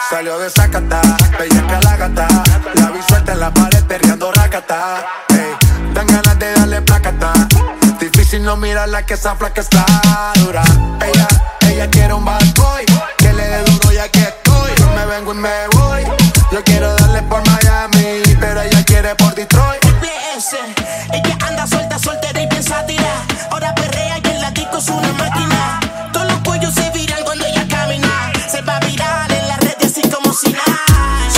Salió de Zacatá, bella que la gata. La vi suelta en la pared perreando racata. Ey, dan ganas de darle placata. Difícil no mirarla que esa flaca está dura. Ella quiere un bad boy que le dé duro y aquí estoy. Yo me vengo y me voy. Yo quiero darle por Miami, pero ella quiere por Detroit.